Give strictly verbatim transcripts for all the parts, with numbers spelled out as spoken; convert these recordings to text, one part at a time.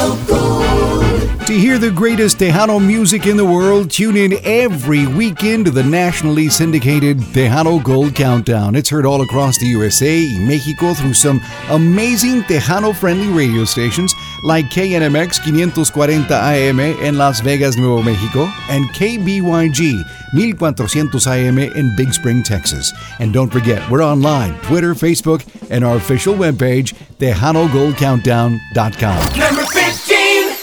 Tejano Gold. To hear the greatest Tejano music in the world, tune in every weekend to the nationally syndicated Tejano Gold Countdown. It's heard all across the U S A and Mexico through some amazing Tejano-friendly radio stations like K N M X five forty A M in Las Vegas, Nuevo Mexico, and K B Y G fourteen hundred A M in Big Spring, Texas. And don't forget, we're online, Twitter, Facebook, and our official webpage, Tejano Gold Countdown dot com. Number fifteen.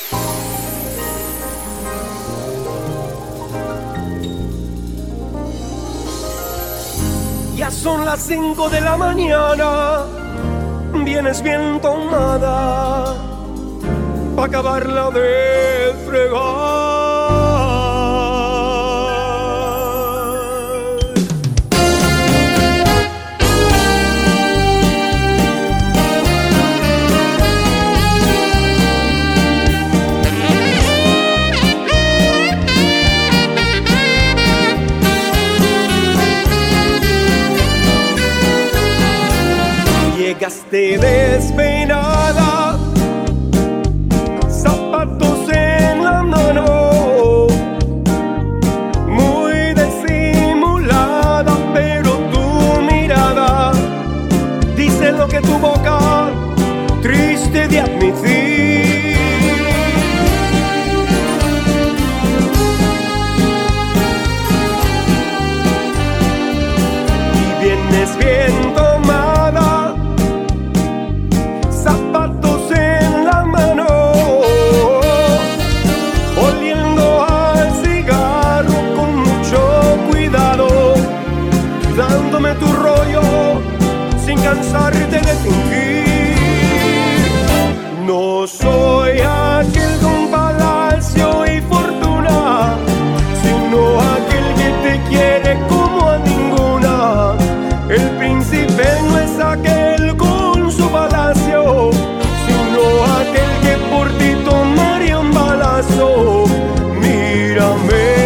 Ya son las cinco de la mañana, vienes bien tomada, pa' acabarla de fregar. Llegaste despeinada, zapatos en la mano, muy disimulada, pero tu mirada dice lo que tu boca triste de admitir. Y vienes bien tomada, zapatos en la mano, oliendo al cigarro con mucho cuidado, dándome tu rollo sin cansarte de fingir. No soy aquel con palacio y fortuna, sino aquel que te quiere como a ninguna. El príncipe no es aquel con su palacio, sino aquel que por ti tomaría un balazo. Mírame.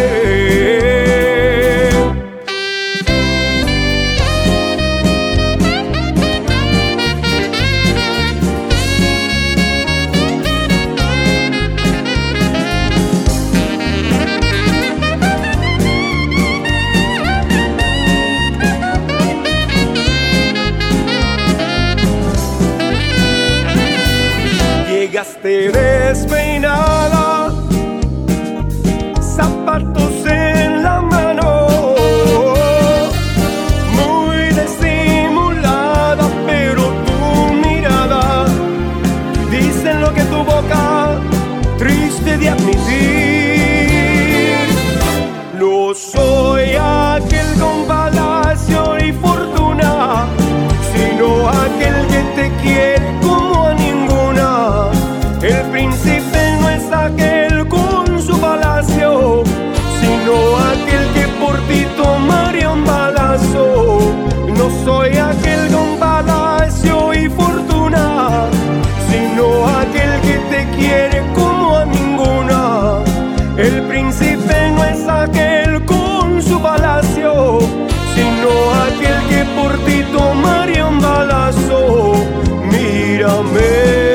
Llegaste despeinada, zapatos en la mano, muy disimulada, pero tu mirada dice lo que tu boca triste de admitir. No soy aquel con palacio y fortuna, sino aquel que te quiere como a ninguna. El príncipe no es aquel con su palacio, sino aquel que por ti tomaría un balazo. No soy aquel con palacio y fortuna, sino aquel que te quiere como a ninguna. El príncipe no es aquel con su palacio, sino aquel que por ti tomaría un balazo. Mírame.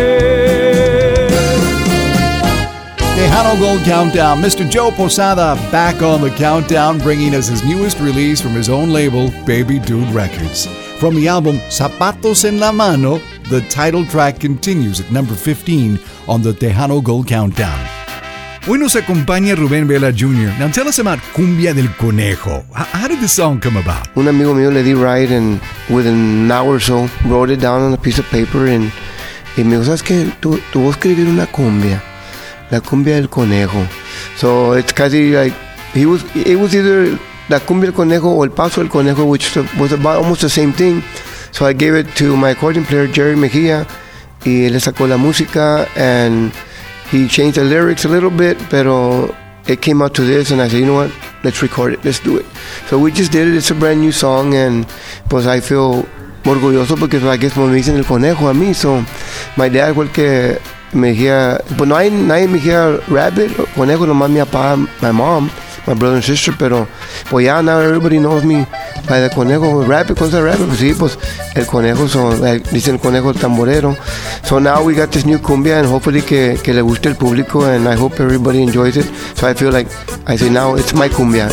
Tejano Gold Countdown. Mister Joe Posada back on the countdown, bringing us his newest release from his own label, Baby Dude Records. From the album Zapatos en la Mano, the title track continues at number fifteen on the Tejano Gold Countdown. Hoy nos acompaña Rubén Vela Junior Now tell us about Cumbia del Conejo. H- how did the song come about? Un amigo mío le di write and within an hour or so wrote it down on a piece of paper and y me dijo, ¿sabes qué? Tú, tú vas a escribir una cumbia. La cumbia del conejo. So it's casi like he was. It was either la cumbia del conejo or el paso del conejo, which was about almost the same thing. So I gave it to my accordion player Jerry Mejia, y él le sacó la música and he changed the lyrics a little bit, pero it came out to this, and I said, you know what? Let's record it. Let's do it. So we just did it. It's a brand new song, and pues I feel orgulloso porque I guess me dicen el conejo a mí. So my dad fue el que me decía, pues no hay nadie me decía rabbit, conejo, nomás mi papá, my mom, my brother and sister, pero pues ya now everybody knows me by the conejo, rabbit, cosa rabbit, pues sí, pues el conejo, so, like, dice el conejo el tamborero. So now we got this new cumbia, and hopefully que, que le guste el público, and I hope everybody enjoys it. So I feel like, I say now, it's my cumbia.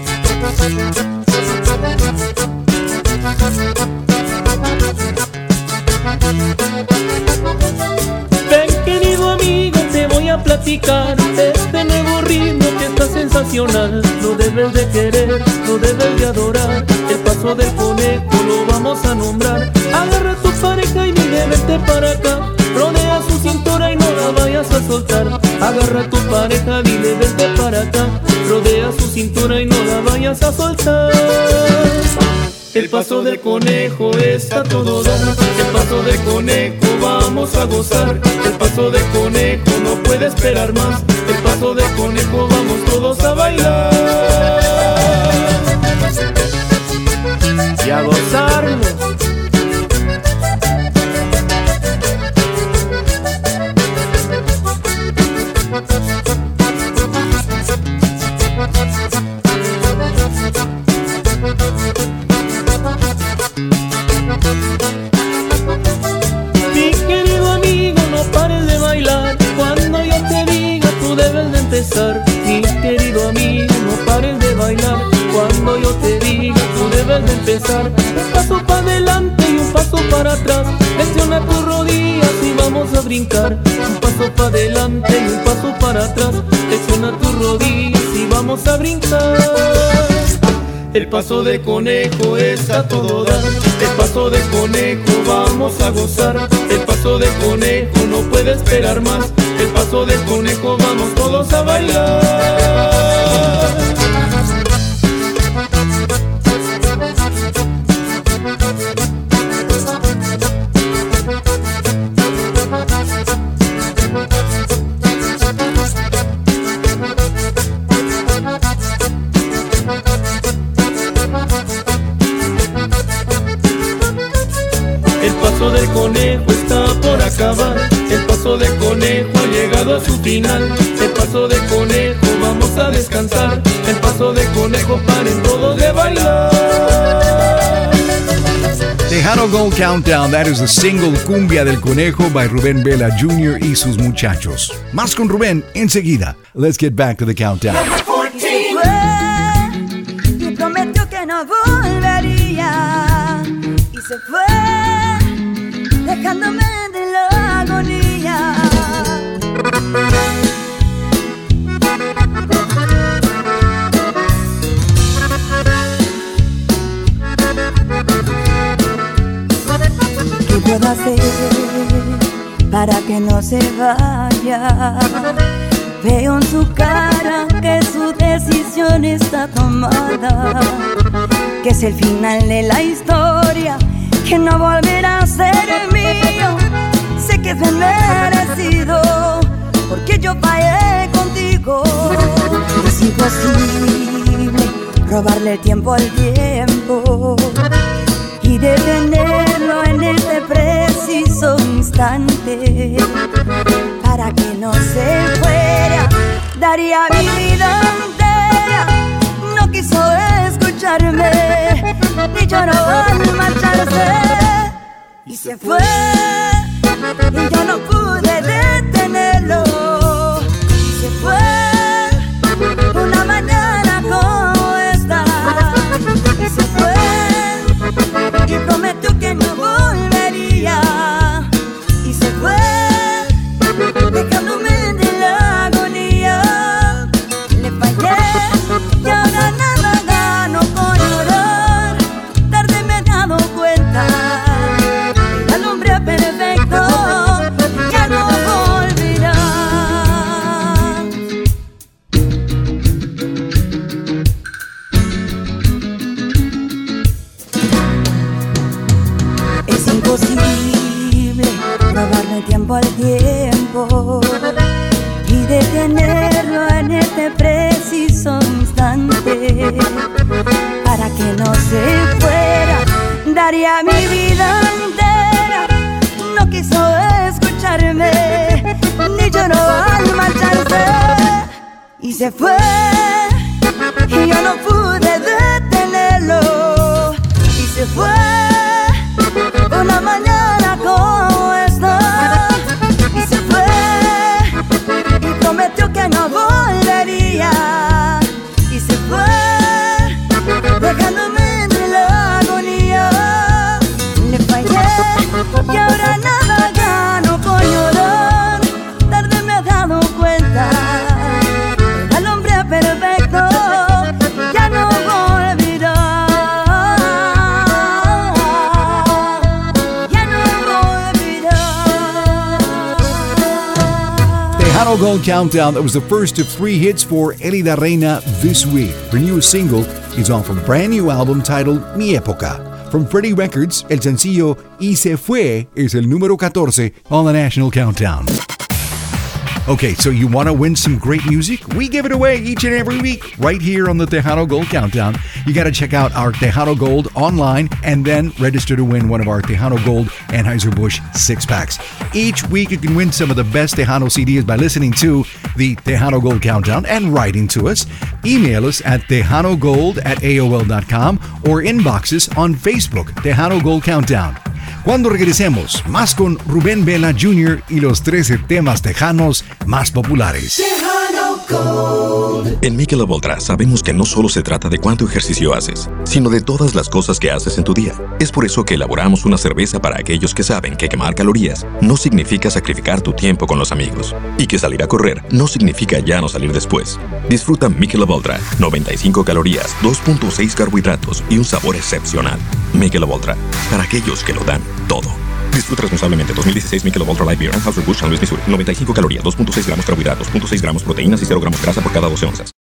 Platicar este nuevo ritmo que está sensacional. Lo debes de querer, lo debes de adorar. El paso del conejo lo vamos a nombrar. Agarra a tu pareja y dile vente para acá. Rodea su cintura y no la vayas a soltar. Agarra a tu pareja, dile vente para acá. Rodea su cintura y no la vayas a soltar. El paso del conejo está todo dar. El paso del conejo vamos a gozar. El paso del conejo no puede esperar más. El paso del conejo vamos todos a bailar y a gozarnos. Mi querido amigo, no pares de bailar. Cuando yo te diga, tú debes de empezar. Mi querido amigo, no pares de bailar. Cuando yo te diga, tú debes de empezar. Un paso para adelante y un paso para atrás. Flexiona tus rodillas y vamos a brincar. Un paso para adelante y un paso para atrás. Flexiona tus rodillas y vamos a brincar. El paso de conejo está todo dar. El paso de conejo vamos a gozar. El paso de conejo no puede esperar más. El paso de conejo vamos todos a bailar. El paso del conejo está por acabar. El paso del conejo ha llegado a su final. El paso del conejo vamos a descansar. El paso del conejo paren todos de bailar. Tejano Gold Countdown, that is the single Cumbia del Conejo by Rubén Vela Junior y sus muchachos. Más con Rubén enseguida. Let's get back to the countdown. fourteen. Y prometió que no volvería. Y se fue, dejándome de la agonía. ¿Qué puedo hacer para que no se vaya? Veo en su cara que su decisión está tomada, que es el final de la historia, que no volverá a ser mío. Sé que es bien merecido, porque yo fallé contigo. Es imposible robarle tiempo al tiempo y detenerlo en este preciso instante. Para que no se fuera, daría mi vida entera. No quiso escucharme, ni lloró al marcharse. Y se fue, y yo no pude detenerlo. Y se fue, una mañana como esta. Y se fue, y prometió que no volvería. Y se fue, dejándome de la agonía. Le fallé y ahora nada gano con llorar. Tarde me he dado cuenta, era el hombre perfecto, ya no volverá. Es imposible robarle tiempo al tiempo y detenerlo en este preciso instante. Para que no se fuera, daría mi vida entera. No quiso escucharme, ni lloró al marcharse. Y se fue, y yo no pude detenerlo. fue una mañana como esta, y se fue y prometió que no volvería, y se fue dejándome entre la agonía. Le fallé y ahora nada gano con llorar. Tarde me he dado cuenta, era el hombre perfecto, ya no volverá, ya no volverá. Tejano Gold Countdown, that was the first of three hits for Elida Reina this week. Her newest single is off a brand new album titled Mi Época. From Freddie Records, el sencillo Y Se Fue es el número catorce on the National Countdown. Okay, so you want to win some great music? We give it away each and every week right here on the Tejano Gold Countdown. You got to check out our Tejano Gold online and then register to win one of our Tejano Gold Anheuser-Busch six-packs. Each week you can win some of the best Tejano C Ds by listening to the Tejano Gold Countdown and writing to us. Email us at tejanogold at A O L dot com or inbox us on Facebook, Tejano Gold Countdown. Cuando regresemos, más con Rubén Vela junior y los trece temas tejanos más populares. Tejano Gold. En Michelob Ultra sabemos que no solo se trata de cuánto ejercicio haces, sino de todas las cosas que haces en tu día. Es por eso que elaboramos una cerveza para aquellos que saben que quemar calorías no significa sacrificar tu tiempo con los amigos, y que salir a correr no significa ya no salir después. Disfruta Michelob Ultra, noventa y cinco calorías, dos punto seis carbohidratos y un sabor excepcional. Michelob Ultra, para aquellos que lo dan todo. Disfruta responsablemente. dos mil dieciséis Michelob Ultra Light Beer, Anheuser-Busch, San Luis, Missouri. noventa y cinco calorías, dos punto seis gramos carbohidratos, cero punto seis gramos proteínas y cero gramos grasa por cada doce onzas.